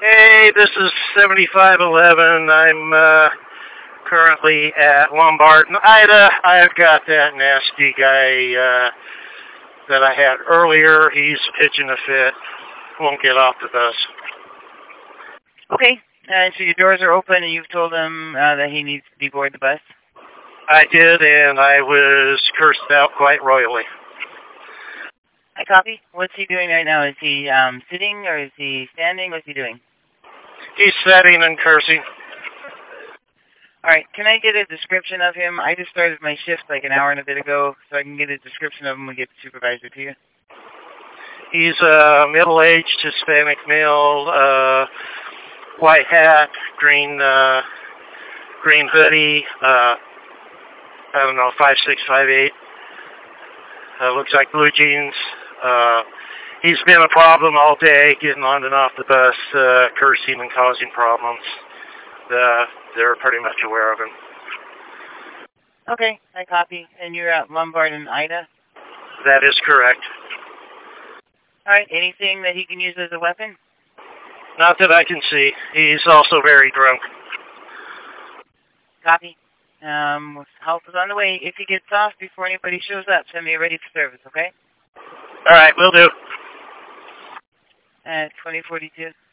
Hey, this is 7511. I'm currently at Lombard and Ida. I've got that nasty guy that I had earlier. He's pitching a fit. Won't get off the bus. Okay. So your doors are open and you've told him that he needs to deboard the bus? I did, and I was cursed out quite royally. I copy. What's he doing right now? Is he sitting or is he standing? What's he doing? He's setting and cursing. All right. Can I get a description of him? I just started my shift like an hour and a bit ago, so I can get a description of him and get the supervisor to you. He's a middle-aged Hispanic male, white hat, green hoodie, I don't know, 5'6", 5'8". Looks like blue jeans. He's been a problem all day, getting on and off the bus, cursing and causing problems. They're pretty much aware of him. Okay, I copy. And you're at Lombard and Ida? That is correct. All right, anything that he can use as a weapon? Not that I can see. He's also very drunk. Copy. Help is on the way. If he gets off before anybody shows up, send me ready for service, okay? All right, will do. At 2042.